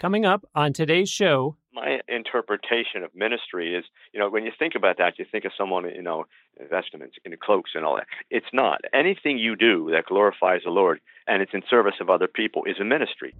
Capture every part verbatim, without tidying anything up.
Coming up on today's show. My interpretation of ministry is, you know, when you think about that, you think of someone, you know, in vestments, in cloaks and all that. It's not. Anything you do that glorifies the Lord and it's in service of other people is a ministry.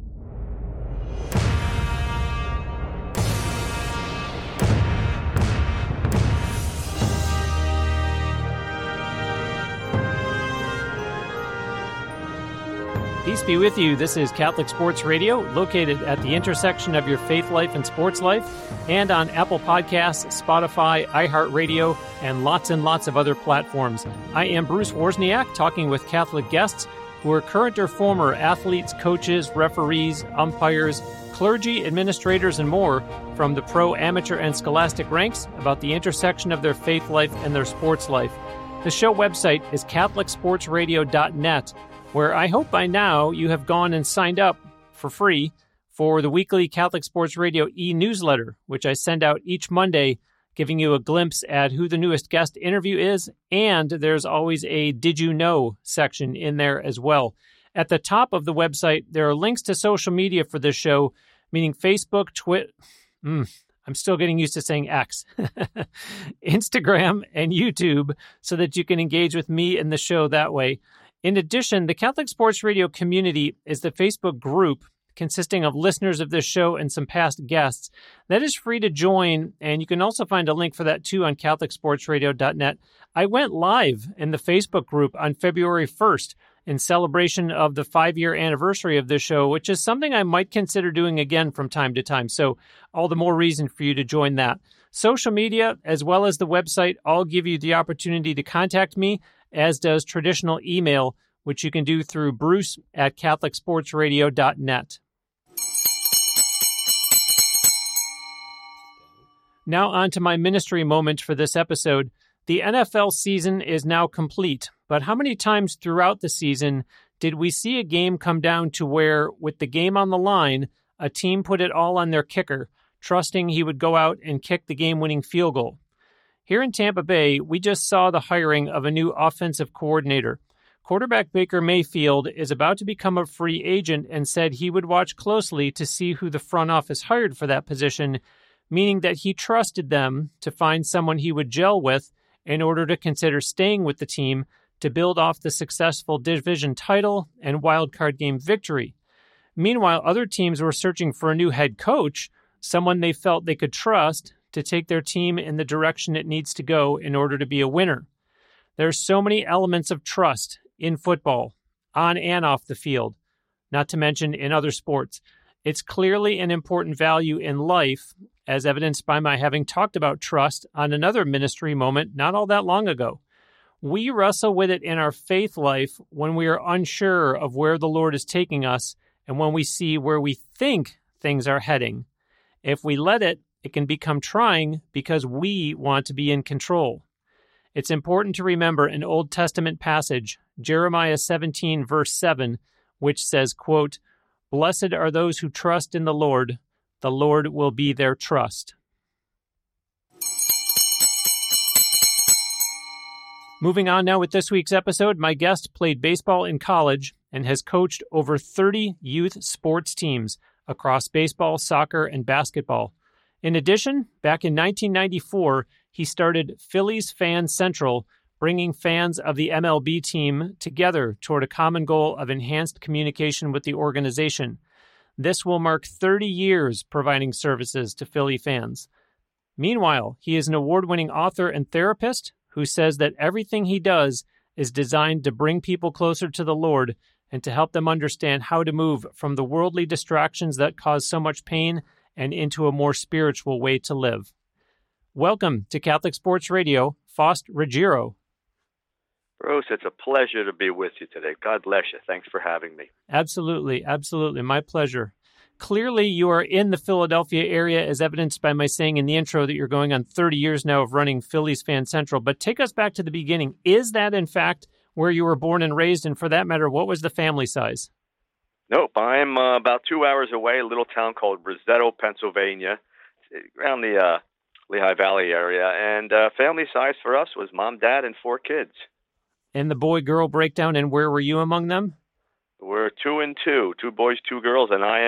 Peace be with you. This is Catholic Sports Radio, located at the intersection of your faith life and sports life, and on Apple Podcasts, Spotify, iHeartRadio, and lots and lots of other platforms. I am Bruce Wozniak, talking with Catholic guests who are current or former athletes, coaches, referees, umpires, clergy, administrators, and more from the pro, amateur, and scholastic ranks about the intersection of their faith life and their sports life. The show website is catholic sports radio dot net, where I hope by now you have gone and signed up for free for the weekly Catholic Sports Radio e-newsletter, which I send out each Monday, giving you a glimpse at who the newest guest interview is, and there's always a Did You Know section in there as well. At the top of the website, there are links to social media for this show, meaning Facebook, Twitter, mm, I'm still getting used to saying X, Instagram, and YouTube, so that you can engage with me and the show that way. In addition, the Catholic Sports Radio community is the Facebook group consisting of listeners of this show and some past guests. That is free to join, and you can also find a link for that too on catholic sports radio dot net. I went live in the Facebook group on February first in celebration of the five-year anniversary of this show, which is something I might consider doing again from time to time. So all the more reason for you to join that. Social media, as well as the website, all give you the opportunity to contact me, as does traditional email, which you can do through bruce at catholic sports radio dot net. Now on to my ministry moment for this episode. The N F L season is now complete, but how many times throughout the season did we see a game come down to where, with the game on the line, a team put it all on their kicker, trusting he would go out and kick the game-winning field goal? Here in Tampa Bay, we just saw the hiring of a new offensive coordinator. Quarterback Baker Mayfield is about to become a free agent and said he would watch closely to see who the front office hired for that position, meaning that he trusted them to find someone he would gel with in order to consider staying with the team to build off the successful division title and wildcard game victory. Meanwhile, other teams were searching for a new head coach, someone they felt they could trust to take their team in the direction it needs to go in order to be a winner. There's so many elements of trust in football, on and off the field, not to mention in other sports. It's clearly an important value in life, as evidenced by my having talked about trust on another ministry moment not all that long ago. We wrestle with it in our faith life when we are unsure of where the Lord is taking us and when we see where we think things are heading. If we let it, it can become trying because we want to be in control. It's important to remember an Old Testament passage, Jeremiah seventeen, verse seven, which says, quote, "Blessed are those who trust in the Lord. The Lord will be their trust." Moving on now with this week's episode, my guest played baseball in college and has coached over thirty youth sports teams across baseball, soccer, and basketball. In addition, back in nineteen ninety-four, he started Phillies Fan Central, bringing fans of the M L B team together toward a common goal of enhanced communication with the organization. This will mark thirty years providing services to Philly fans. Meanwhile, he is an award-winning author and therapist who says that everything he does is designed to bring people closer to the Lord and to help them understand how to move from the worldly distractions that cause so much pain and into a more spiritual way to live. Welcome to Catholic Sports Radio, Faust Ruggiero. Bruce, it's a pleasure to be with you today. God bless you. Thanks for having me. Absolutely, absolutely. My pleasure. Clearly, you are in the Philadelphia area, as evidenced by my saying in the intro that you're going on thirty years now of running Phillies Fan Central. But take us back to the beginning. Is that, in fact, where you were born and raised? And for that matter, what was the family size? Nope. I'm uh, about two hours away, a little town called Rosetto, Pennsylvania, around the uh, Lehigh Valley area. And uh, family size for us was mom, dad, and four kids. And the boy-girl breakdown, and where were you among them? We're two and two, two boys, two girls, and I am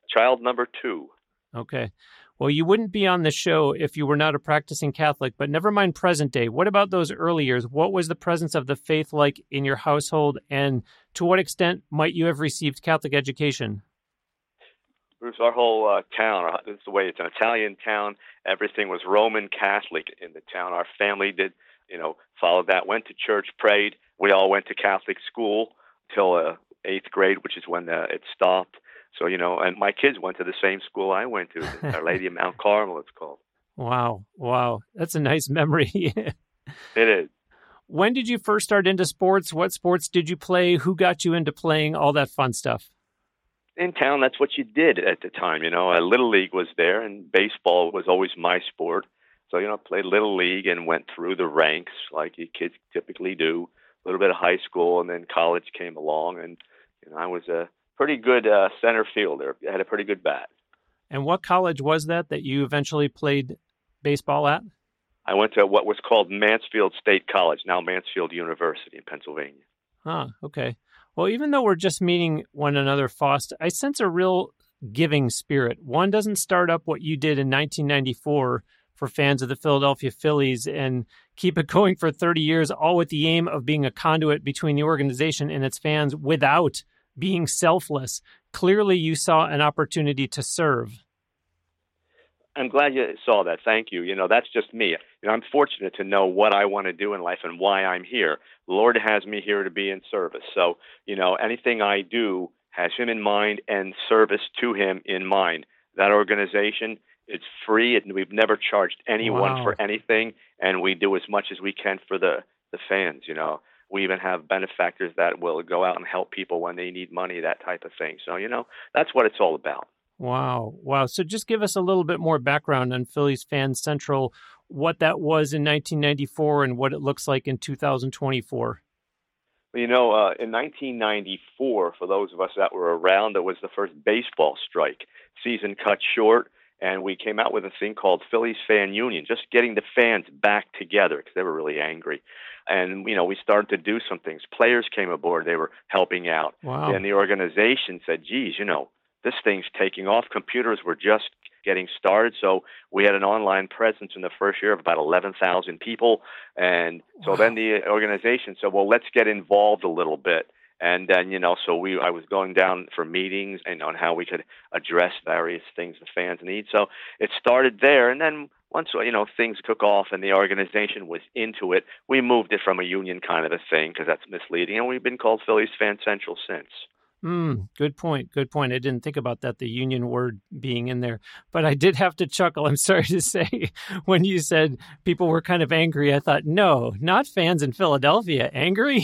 child number two. Okay. Well, you wouldn't be on the show if you were not a practicing Catholic, but never mind present day. What about those early years? What was the presence of the faith like in your household, and to what extent might you have received Catholic education? Bruce, our whole uh, town, this is the way it's an Italian town. Everything was Roman Catholic in the town. Our family did, you know, followed that, went to church, prayed. We all went to Catholic school till uh, eighth grade, which is when uh, it stopped. So, you know, and my kids went to the same school I went to, Our Lady of Mount Carmel, it's called. Wow. Wow. That's a nice memory. It is. When did you first start into sports? What sports did you play? Who got you into playing? All that fun stuff. In town, that's what you did at the time. You know, a Little League was there, and baseball was always my sport. So, you know, I played Little League and went through the ranks like you kids typically do. A little bit of high school, and then college came along, and you know, I was a pretty good uh, center fielder. I had a pretty good bat. And what college was that that you eventually played baseball at? I went to what was called Mansfield State College, now Mansfield University in Pennsylvania. Huh, okay. Well, even though we're just meeting one another, Faust, I sense a real giving spirit. One doesn't start up what you did in nineteen ninety-four for fans of the Philadelphia Phillies and keep it going for thirty years, all with the aim of being a conduit between the organization and its fans without being selfless. Clearly, you saw an opportunity to serve. I'm glad you saw that. Thank you. You know, that's just me. You know, I'm fortunate to know what I want to do in life and why I'm here. The Lord has me here to be in service. So, you know, anything I do has Him in mind and service to Him in mind. That organization, it's free, and we've never charged anyone Wow. for anything, and we do as much as we can for the, the fans, you know. We even have benefactors that will go out and help people when they need money, that type of thing. So, you know, that's what it's all about. Wow. Wow. So just give us a little bit more background on Phillies Fan Central, what that was in nineteen ninety-four and what it looks like in two thousand twenty-four. Well, you know, uh, in nineteen ninety-four, for those of us that were around, it was the first baseball strike. Season cut short, and we came out with a thing called Phillies Fan Union, just getting the fans back together because they were really angry. And, you know, we started to do some things. Players came aboard. They were helping out. Wow. And the organization said, geez, you know, this thing's taking off. Computers were just getting started. So we had an online presence in the first year of about eleven thousand people. And so Wow. then the organization said, well, let's get involved a little bit. And then, you know, so we I was going down for meetings and on how we could address various things the fans need. So it started there. And then once, you know, things took off and the organization was into it, we moved it from a union kind of a thing because that's misleading. And we've been called Phillies Fan Central since. Mm, good point. Good point. I didn't think about that, the union word being in there, but I did have to chuckle. I'm sorry to say, when you said people were kind of angry, I thought, no, not fans in Philadelphia. Angry?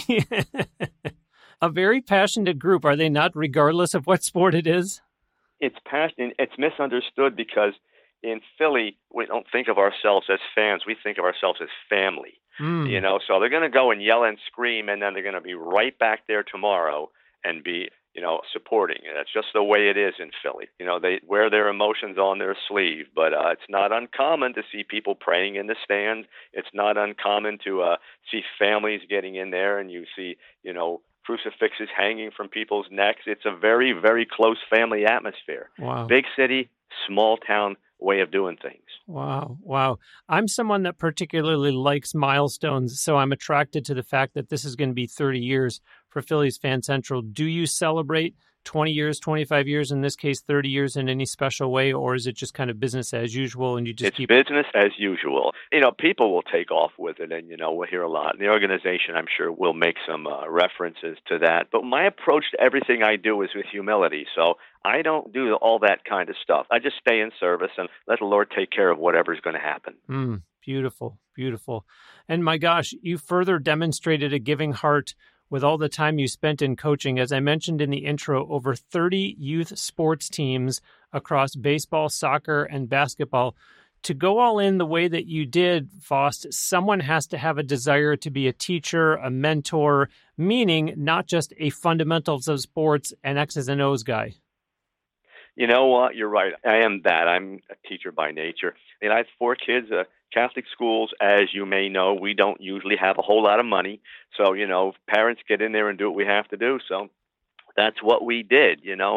A very passionate group, are they not, regardless of what sport it is? It's passionate. It's misunderstood because in Philly, we don't think of ourselves as fans. We think of ourselves as family. Mm. You know, so they're going to go and yell and scream, and then they're going to be right back there tomorrow and be, you know, supporting. And that's just the way it is in Philly. You know, they wear their emotions on their sleeve, but uh, it's not uncommon to see people praying in the stands. It's not uncommon to uh, see families getting in there, and you see, you know, crucifixes hanging from people's necks. It's a very, very close family atmosphere. Wow. Big city, small town way of doing things. Wow. Wow. I'm someone that particularly likes milestones, so I'm attracted to the fact that this is going to be thirty years for Phillies Fan Central. Do you celebrate twenty years, twenty-five years, in this case, thirty years in any special way, or is it just kind of business as usual and you just it's keep... business as usual. You know, people will take off with it, and, you know, we'll hear a lot. And the organization, I'm sure, will make some uh, references to that. But my approach to everything I do is with humility. So I don't do all that kind of stuff. I just stay in service and let the Lord take care of whatever's going to happen. Mm, beautiful, beautiful. And my gosh, you further demonstrated a giving heart with all the time you spent in coaching. As I mentioned in the intro, over thirty youth sports teams across baseball, soccer, and basketball. To go all in the way that you did, Faust, someone has to have a desire to be a teacher, a mentor, meaning not just a fundamentals of sports and X's and O's guy. You know what? You're right. I am that. I'm a teacher by nature. And I have four kids. Uh, Catholic schools, as you may know, we don't usually have a whole lot of money. So, you know, parents get in there and do what we have to do. So that's what we did, you know, and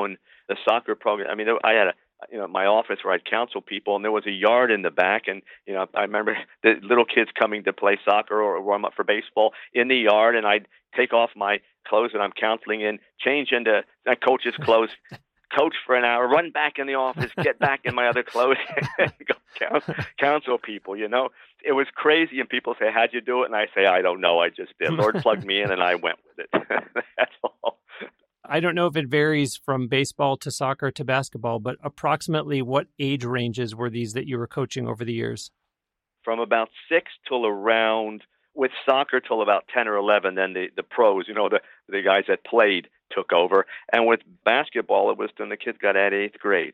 the soccer program. I mean, I had a you know my office where I'd counsel people, and there was a yard in the back, and you know I remember the little kids coming to play soccer or warm up for baseball in the yard, and I'd take off my clothes that I'm counseling in, change into uh, coach's clothes, coach for an hour, run back in the office, get back in my other clothes, and go counsel, counsel people. You know, it was crazy, and people say, "How'd you do it?" And I say, "I don't know. I just did. Lord plugged me in, and I went with it." That's all. I don't know if it varies from baseball to soccer to basketball, but approximately what age ranges were these that you were coaching over the years? From about six till around, with soccer till about ten or eleven, then the, the pros, you know, the, the guys that played took over. And with basketball, it was when the kids got at eighth grade.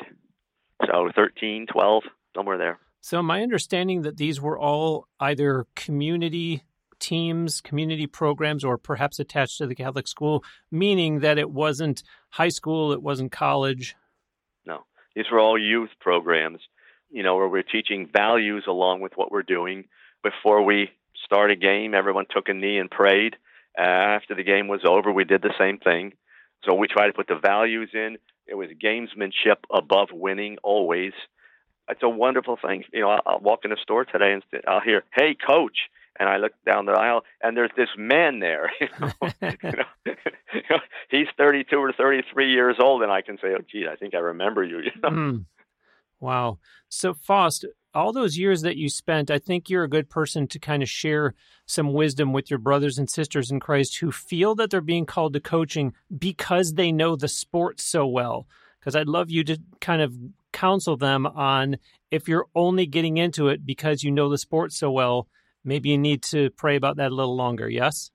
So thirteen, twelve, somewhere there. So my understanding that these were all either community teams, community programs, or perhaps attached to the Catholic school, meaning that it wasn't high school, it wasn't college. No, these were all youth programs, you know, where we're teaching values along with what we're doing. Before we start a game, everyone took a knee and prayed. Uh, after the game was over, we did the same thing. So we try to put the values in. It was gamesmanship above winning always. It's a wonderful thing. You know, I'll, I'll walk in a store today and I'll hear, "Hey, coach." And I look down the aisle, and there's this man there. You know, you know, you know, he's thirty-two or thirty-three years old, and I can say, "Oh, gee, I think I remember you." You know? Mm. Wow. So, Faust, all those years that you spent, I think you're a good person to kind of share some wisdom with your brothers and sisters in Christ who feel that they're being called to coaching because they know the sport so well. Because I'd love you to kind of counsel them on, if you're only getting into it because you know the sport so well, maybe you need to pray about that a little longer, yes?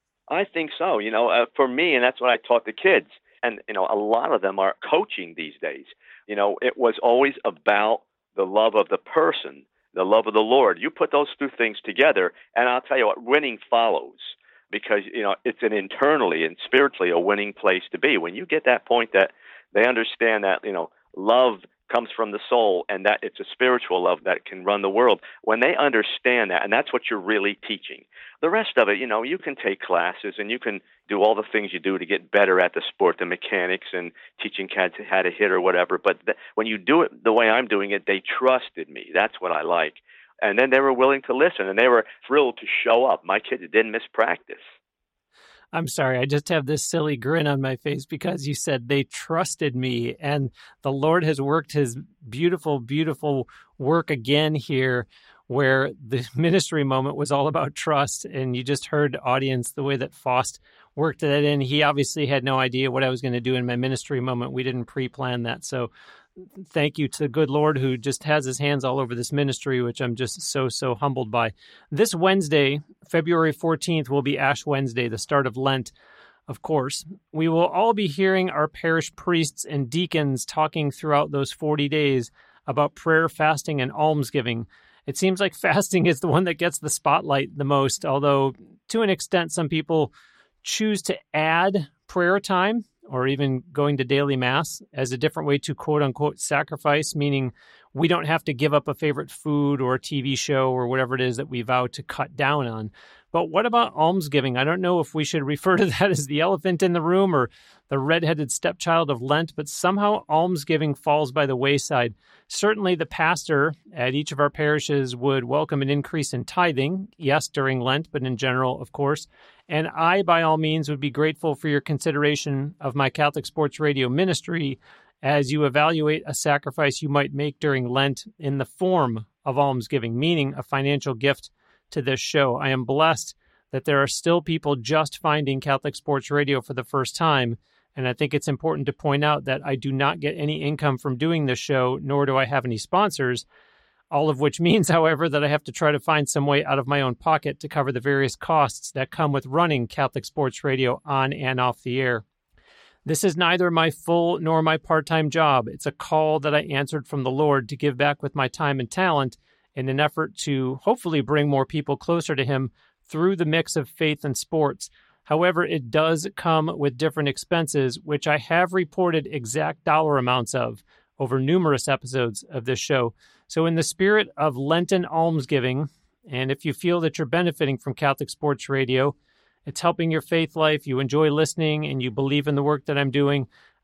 I think so. You know, uh, for me, and that's what I taught the kids. And, you know, a lot of them are coaching these days. You know, it was always about the love of the person, the love of the Lord. You put those two things together, and I'll tell you what, winning follows. Because, you know, it's an internally and spiritually a winning place to be. When you get that point that they understand that, you know, love comes from the soul, and that it's a spiritual love that can run the world. When they understand that, and that's what you're really teaching. The rest of it, you know, you can take classes and you can do all the things you do to get better at the sport, the mechanics and teaching kids how to hit or whatever. But th- when you do it the way I'm doing it, they trusted me. That's what I like. And then they were willing to listen, and they were thrilled to show up. My kids didn't miss practice. I'm sorry, I just have this silly grin on my face because you said they trusted me, and the Lord has worked his beautiful, beautiful work again here where the ministry moment was all about trust, and you just heard, audience, the way that Faust worked that in. He obviously had no idea what I was going to do in my ministry moment. We didn't pre-plan that, so thank you to the good Lord who just has his hands all over this ministry, which I'm just so, so humbled by. This Wednesday, February fourteenth, will be Ash Wednesday, the start of Lent, of course. We will all be hearing our parish priests and deacons talking throughout those forty days about prayer, fasting, and almsgiving. It seems like fasting is the one that gets the spotlight the most, although to an extent, some people choose to add prayer time or even going to daily mass as a different way to quote-unquote sacrifice, meaning we don't have to give up a favorite food or a T V show or whatever it is that we vow to cut down on. But what about almsgiving? I don't know if we should refer to that as the elephant in the room or the redheaded stepchild of Lent, but somehow almsgiving falls by the wayside. Certainly the pastor at each of our parishes would welcome an increase in tithing, yes, during Lent, but in general, of course. And I, by all means, would be grateful for your consideration of my Catholic Sports Radio ministry as you evaluate a sacrifice you might make during Lent in the form of almsgiving, meaning a financial gift to this show. I am blessed that there are still people just finding Catholic Sports Radio for the first time, and I think it's important to point out that I do not get any income from doing this show, nor do I have any sponsors. All of which means, however, that I have to try to find some way out of my own pocket to cover the various costs that come with running Catholic Sports Radio on and off the air. This is neither my full nor my part-time job. It's a call that I answered from the Lord to give back with my time and talent in an effort to hopefully bring more people closer to Him through the mix of faith and sports. However, it does come with different expenses, which I have reported exact dollar amounts of over numerous episodes of this show. So in the spirit of Lenten almsgiving, and if you feel that you're benefiting from Catholic Sports Radio, it's helping your faith life, you enjoy listening, and you believe in the work that I'm doing,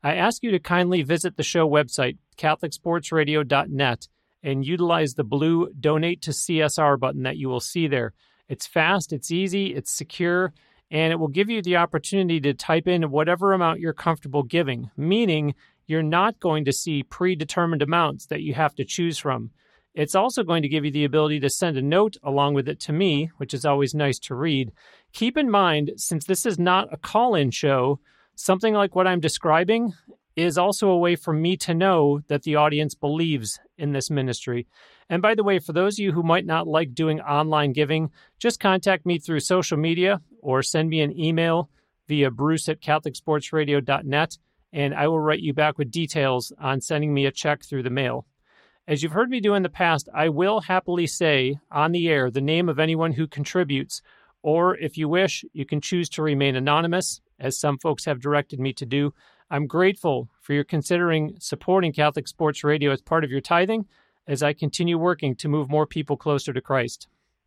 I ask you to kindly visit the show website, catholic sports radio dot net, and utilize the blue Donate to C S R button that you will see there. It's fast, it's easy, it's secure, and it will give you the opportunity to type in whatever amount you're comfortable giving, meaning you're not going to see predetermined amounts that you have to choose from. It's also going to give you the ability to send a note along with it to me, which is always nice to read. Keep in mind, since this is not a call-in show, something like what I'm describing is also a way for me to know that the audience believes in this ministry. And by the way, for those of you who might not like doing online giving, just contact me through social media or send me an email via bruce at catholic sports radio dot net, and I will write you back with details on sending me a check through the mail. As you've heard me do in the past, I will happily say on the air the name of anyone who contributes, or if you wish, you can choose to remain anonymous, as some folks have directed me to do. I'm grateful for your considering supporting Catholic Sports Radio as part of your tithing as I continue working to move more people closer to Christ.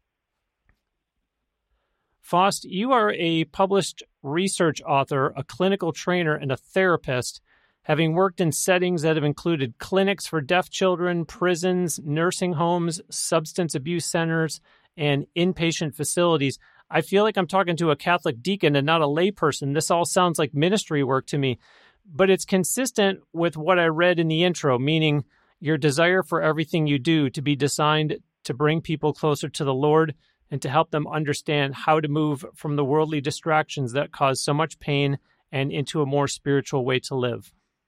Faust, you are a published research author, a clinical trainer, and a therapist, having worked in settings that have included clinics for deaf children, prisons, nursing homes, substance abuse centers, and inpatient facilities. I feel like I'm talking to a Catholic deacon and not a layperson. This all sounds like ministry work to me, but it's consistent with what I read in the intro, meaning your desire for everything you do to be designed to bring people closer to the Lord and to help them understand how to move from the worldly distractions that cause so much pain and into a more spiritual way to live.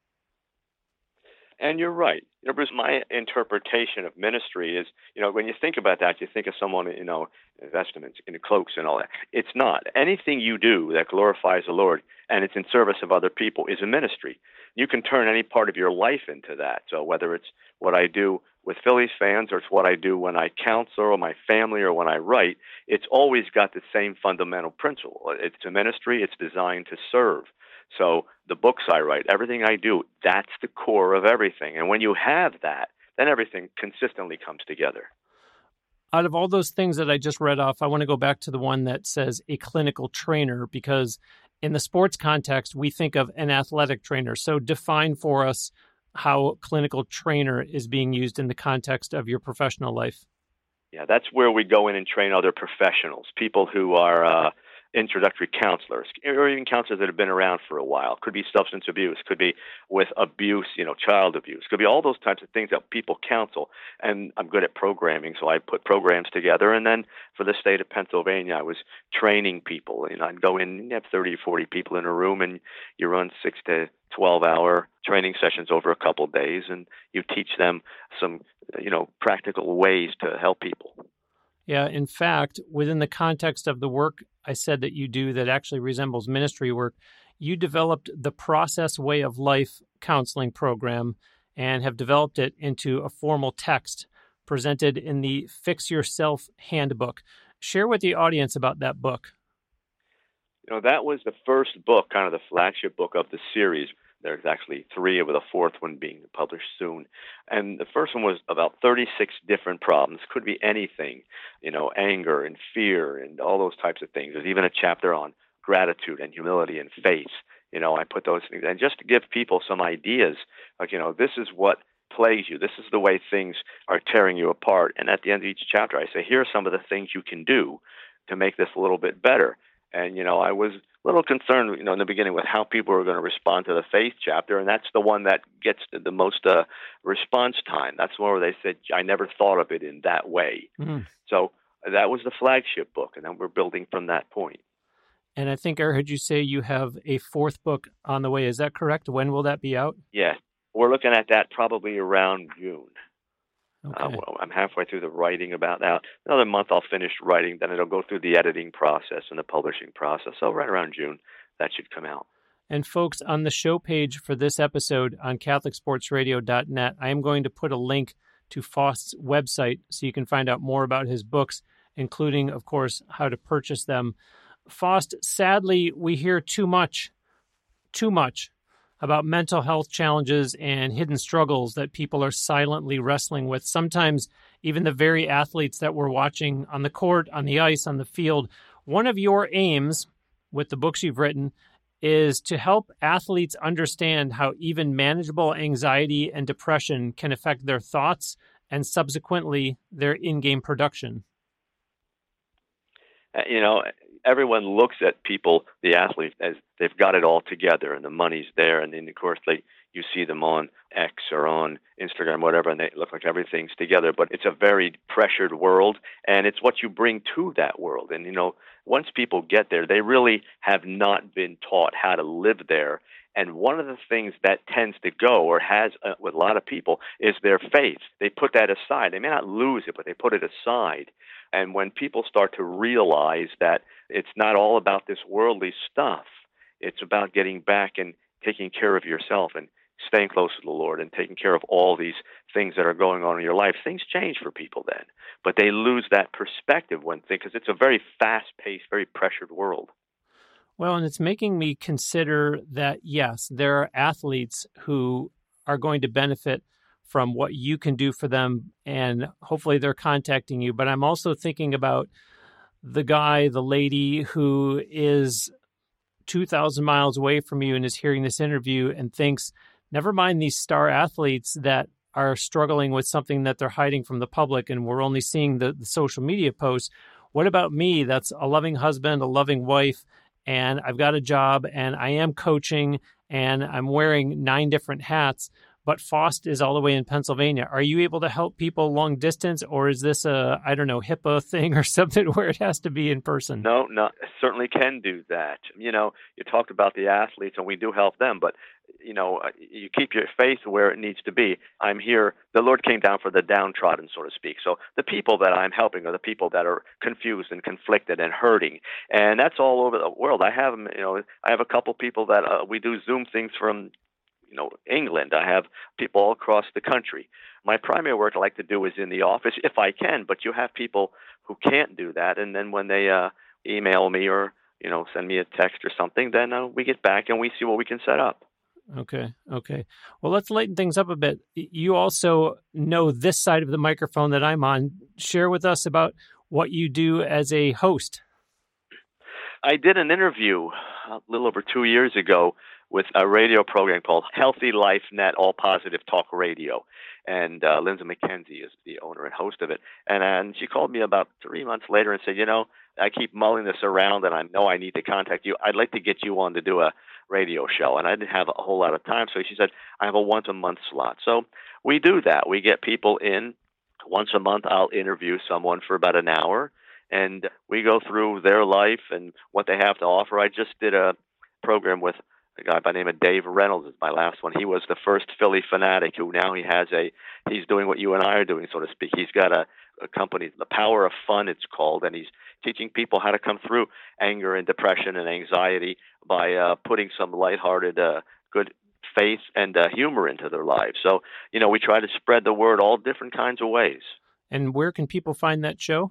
And you're right. You know, Bruce, my interpretation of ministry is, you know, when you think about that, you think of someone, you know, in vestments, in cloaks and all that. It's not. Anything you do that glorifies the Lord and it's in service of other people is a ministry. You can turn any part of your life into that. So whether it's what I do with Phillies fans or it's what I do when I counsel or my family or when I write, it's always got the same fundamental principle. It's a ministry. It's designed to serve. So the books I write, everything I do, that's the core of everything. And when you have that, then everything consistently comes together. Out of all those things that I just read off, I want to go back to the one that says a clinical trainer, because in the sports context, we think of an athletic trainer. So define for us how clinical trainer is being used in the context of your professional life. Yeah, that's where we go in and train other professionals, people who are uh, introductory counselors, or even counselors that have been around for a while. Could be substance abuse, could be with abuse, you know, child abuse, could be all those types of things that people counsel. And I'm good at programming, so I put programs together. And then for the state of Pennsylvania, I was training people. You know, I'd go in, and you have thirty, forty people in a room, and you run six to twelve hour training sessions over a couple of days, and you teach them some, you know, practical ways to help people. Yeah, in fact, within the context of the work I said that you do that actually resembles ministry work, you developed the Process Way of Life counseling program and have developed it into a formal text presented in the Fix Yourself Handbook. Share with the audience about that book. You know, that was the first book, kind of the flagship book of the series. There's actually three, with a fourth one being published soon. And the first one was about thirty-six different problems. Could be anything, you know, anger and fear and all those types of things. There's even a chapter on gratitude and humility and faith. You know, I put those things, and just to give people some ideas, like, you know, this is what plagues you. This is the way things are tearing you apart. And at the end of each chapter, I say, here are some of the things you can do to make this a little bit better. And, you know, I was a little concerned, you know, in the beginning with how people were going to respond to the faith chapter, and that's the one that gets the most uh, response time. That's where they said, I never thought of it in that way. Mm-hmm. So that was the flagship book, and then we're building from that point. And I think I heard you say you have a fourth book on the way. Is that correct? When will that be out? Yeah, we're looking at that probably around June. Okay. Uh, well, I'm halfway through the writing about that. Another month I'll finish writing, then it'll go through the editing process and the publishing process. So right around June, that should come out. And folks, on the show page for this episode on catholic sports radio dot net, I am going to put a link to Faust's website so you can find out more about his books, including, of course, how to purchase them. Faust, sadly, we hear too much, too much about mental health challenges and hidden struggles that people are silently wrestling with. Sometimes even the very athletes that we're watching on the court, on the ice, on the field. One of your aims with the books you've written is to help athletes understand how even manageable anxiety and depression can affect their thoughts and subsequently their in-game production. You know, everyone looks at people, the athletes, as they've got it all together and the money's there. And then, of course, they you see them on X or on Instagram, whatever, and they look like everything's together. But it's a very pressured world, and it's what you bring to that world. And, you know, once people get there, they really have not been taught how to live there. And one of the things that tends to go, or has uh, with a lot of people, is their faith. They put that aside. They may not lose it, but they put it aside. And when people start to realize that it's not all about this worldly stuff, it's about getting back and taking care of yourself and staying close to the Lord and taking care of all these things that are going on in your life, things change for people then. But they lose that perspective when because it's a very fast-paced, very pressured world. Well, and it's making me consider that, yes, there are athletes who are going to benefit from what you can do for them, and hopefully they're contacting you. But I'm also thinking about the guy, the lady who is two thousand miles away from you and is hearing this interview and thinks, never mind these star athletes that are struggling with something that they're hiding from the public and we're only seeing the, the social media posts. What about me? That's a loving husband, a loving wife, and I've got a job and I am coaching and I'm wearing nine different hats, but Faust is all the way in Pennsylvania. Are you able to help people long distance, or is this a, I don't know, HIPAA thing or something where it has to be in person? No, no, certainly can do that. You know, you talked about the athletes, and we do help them, but, you know, you keep your faith where it needs to be. I'm here. The Lord came down for the downtrodden, so to speak. So the people that I'm helping are the people that are confused and conflicted and hurting. And that's all over the world. I have, you know, I have a couple people that uh, we do Zoom things from, you know, England. I have people all across the country. My primary work I like to do is in the office if I can, but you have people who can't do that. And then when they uh, email me or, you know, send me a text or something, then uh, we get back and we see what we can set up. Okay. Okay. Well, let's lighten things up a bit. You also know this side of the microphone that I'm on. Share with us about what you do as a host. I did an interview a little over two years ago with a radio program called Healthy Life Net, All Positive Talk Radio. And uh, Lindsay McKenzie is the owner and host of it. And, and she called me about three months later and said, you know, I keep mulling this around and I know I need to contact you. I'd like to get you on to do a radio show. And I didn't have a whole lot of time. So she said, I have a once-a-month slot. So we do that. We get people in. Once a month, I'll interview someone for about an hour. And we go through their life and what they have to offer. I just did a program with a guy by the name of Dave Reynolds is my last one. He was the first Philly fanatic who now he has a, he's doing what you and I are doing, so to speak. He's got a, a company, The Power of Fun it's called, and he's teaching people how to come through anger and depression and anxiety by uh, putting some lighthearted, uh, good faith and uh, humor into their lives. So, you know, we try to spread the word all different kinds of ways. And where can people find that show?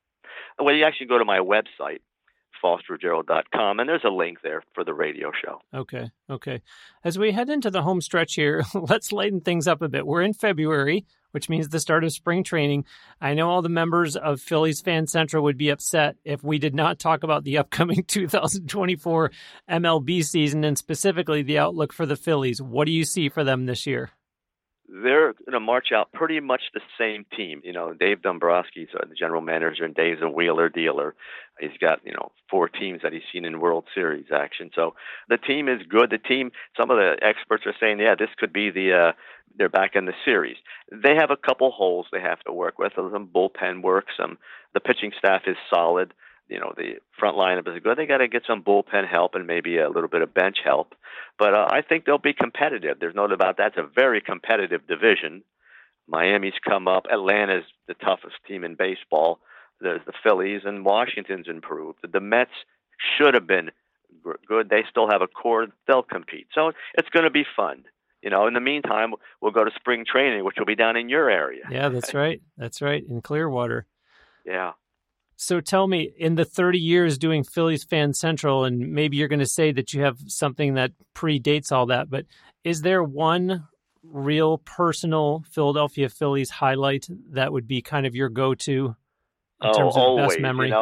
Well, you actually go to my website, foster ruggiero dot com, and there's a link there for the radio show. Okay, okay. As we head into the home stretch here, let's lighten things up a bit. We're in February, which means the start of spring training. I know all the members of Phillies Fan Central would be upset if we did not talk about the upcoming two thousand twenty-four M L B season and specifically the outlook for the Phillies. What do you see for them this year? They're going to march out pretty much the same team. You know, Dave Dombrowski's the general manager, and Dave's a wheeler dealer. He's got, you know, four teams that he's seen in World Series action. So the team is good. The team, some of the experts are saying, yeah, this could be the, uh, they're back in the series. They have a couple holes they have to work with. Some bullpen work. Some, the pitching staff is solid. You know, the front lineup is good. They got to get some bullpen help and maybe a little bit of bench help. But uh, I think they'll be competitive. There's no doubt about that. It's a very competitive division. Miami's come up. Atlanta's the toughest team in baseball. There's the Phillies, and Washington's improved. The Mets should have been good. They still have a core. They'll compete. So it's going to be fun. You know, in the meantime, we'll go to spring training, which will be down in your area. Yeah, that's right. That's right, in Clearwater. Yeah. So tell me, in the thirty years doing Phillies Fan Central, and maybe you're going to say that you have something that predates all that, but is there one real personal Philadelphia Phillies highlight that would be kind of your go-to in oh, terms of always, best memory? You know,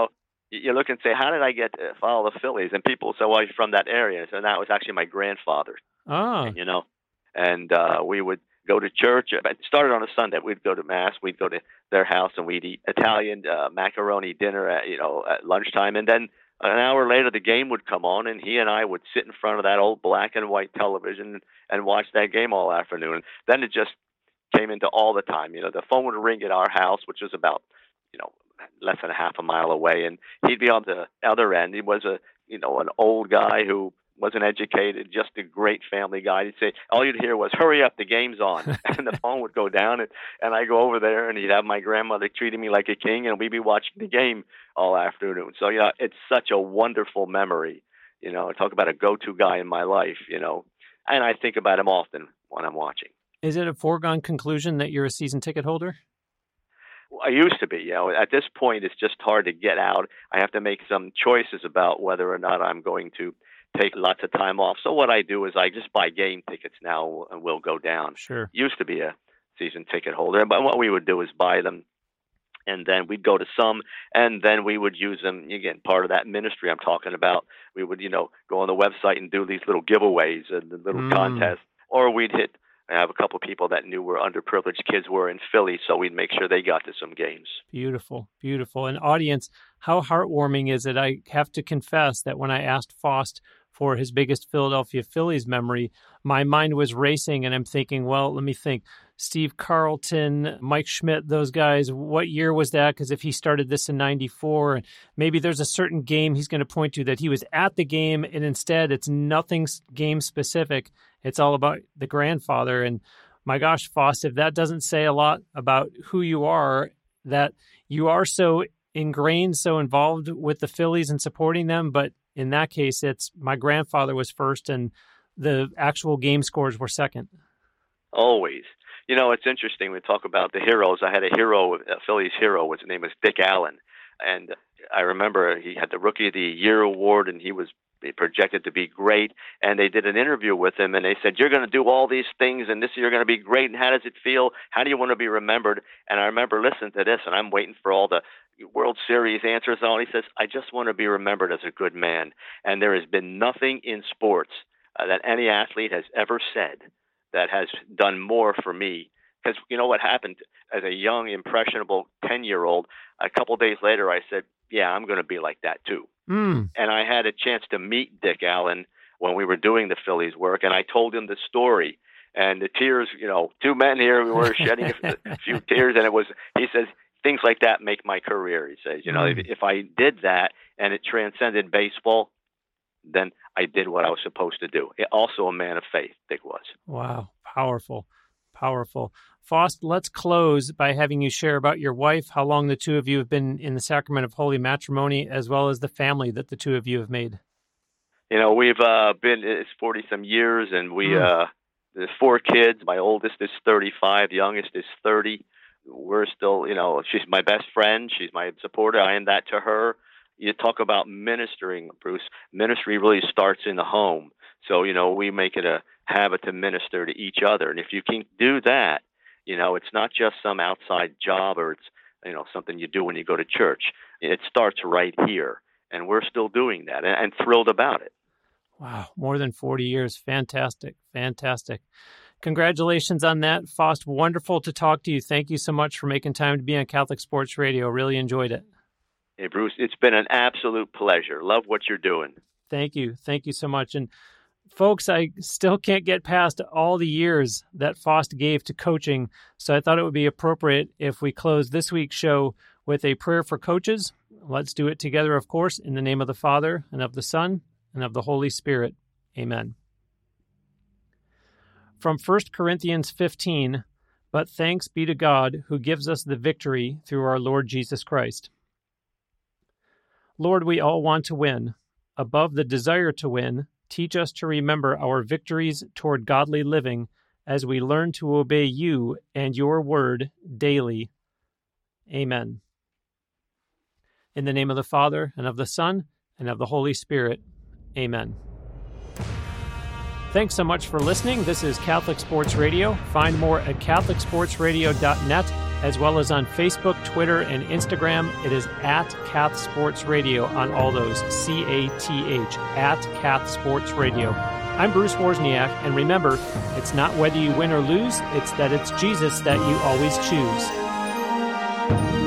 you look and say, how did I get to follow the Phillies? And people say, well, you're from that area. So that was actually my grandfather, Ah. you know. And uh, we would go to church. It started on a Sunday. We'd go to Mass. We'd go to their house, and we'd eat Italian uh, macaroni dinner at, you know, at lunchtime. And then an hour later, the game would come on, and he and I would sit in front of that old black and white television and watch that game all afternoon. And then it just came into all the time. You know, the phone would ring at our house, which was about, you know, less than a half a mile away, and he'd be on the other end. He was a, you know, an old guy who wasn't educated, just a great family guy. He'd say, all you'd hear was, hurry up, the game's on. And the phone would go down, and, and I'd go over there, and he'd have my grandmother treating me like a king, and we'd be watching the game all afternoon. So, yeah, it's such a wonderful memory. You know, talk about a go-to guy in my life, you know, and I think about him often when I'm watching. Is it a foregone conclusion that you're a season ticket holder? Well, I used to be. You know, at this point, it's just hard to get out. I have to make some choices about whether or not I'm going to take lots of time off. So what I do is I just buy game tickets now and we'll go down. Sure. Used to be a season ticket holder, but what we would do is buy them, and then we'd go to some, and then we would use them, again, part of that ministry I'm talking about. We would, you know, go on the website and do these little giveaways and little mm. contests, or we'd hit, I have a couple of people that knew where underprivileged kids were in Philly, so we'd make sure they got to some games. Beautiful, beautiful. And audience, how heartwarming is it? I have to confess that when I asked Faust for his biggest Philadelphia Phillies memory, my mind was racing, and I'm thinking, well, let me think. Steve Carlton, Mike Schmidt, those guys, what year was that? Because if he started this in ninety-four, and maybe there's a certain game he's going to point to that he was at the game, and instead it's nothing game specific. It's all about the grandfather. And my gosh, Faust, if that doesn't say a lot about who you are, that you are so ingrained, so involved with the Phillies and supporting them, but in that case, it's my grandfather was first and the actual game scores were second. Always. You know, it's interesting. We talk about the heroes. I had a hero, a Phillies hero. His name was Dick Allen. And I remember he had the Rookie of the Year award, and he was projected to be great. And they did an interview with him, and they said, you're going to do all these things, and this year you're going to be great. And how does it feel? How do you want to be remembered? And I remember listening to this, and I'm waiting for all the World Series answers. And all he says, I just want to be remembered as a good man. And there has been nothing in sports uh, that any athlete has ever said that has done more for me. Because you know what happened as a young, impressionable ten-year-old, a couple of days later I said, yeah, I'm going to be like that too. Mm. And I had a chance to meet Dick Allen when we were doing the Phillies work, and I told him the story. And the tears, you know, two men here, we were shedding a, a few tears, and it was, he says, things like that make my career, he says. You know, mm. if, if I did that and it transcended baseball, then I did what I was supposed to do. Also a man of faith, Dick was. Wow. Powerful. Powerful. Faust, let's close by having you share about your wife, how long the two of you have been in the sacrament of holy matrimony, as well as the family that the two of you have made. You know, we've uh, been, it's forty-some years, and we, mm. uh, there's four kids. My oldest is thirty-five, youngest is thirty. We're still, you know, she's my best friend. She's my supporter. I am that to her. You talk about ministering, Bruce. Ministry really starts in the home. So, you know, we make it a habit to minister to each other. And if you can do that, you know, it's not just some outside job or it's, you know, something you do when you go to church. It starts right here. And we're still doing that and, and thrilled about it. Wow. More than forty years. Fantastic. Fantastic. Congratulations on that, Faust. Wonderful to talk to you. Thank you so much for making time to be on Catholic Sports Radio. Really enjoyed it. Hey, Bruce, it's been an absolute pleasure. Love what you're doing. Thank you. Thank you so much. And folks, I still can't get past all the years that Faust gave to coaching, so I thought it would be appropriate if we close this week's show with a prayer for coaches. Let's do it together, of course, in the name of the Father, and of the Son, and of the Holy Spirit. Amen. From First Corinthians fifteen, but thanks be to God who gives us the victory through our Lord Jesus Christ. Lord, we all want to win. Above the desire to win, teach us to remember our victories toward godly living as we learn to obey you and your word daily. Amen. In the name of the Father, and of the Son, and of the Holy Spirit. Amen. Thanks so much for listening. This is Catholic Sports Radio. Find more at catholic sports radio dot net as well as on Facebook, Twitter, and Instagram. It is at Cath Sports Radio on all those, C A T H, at Cath Sports Radio. I'm Bruce Wozniak, and remember, it's not whether you win or lose, it's that it's Jesus that you always choose.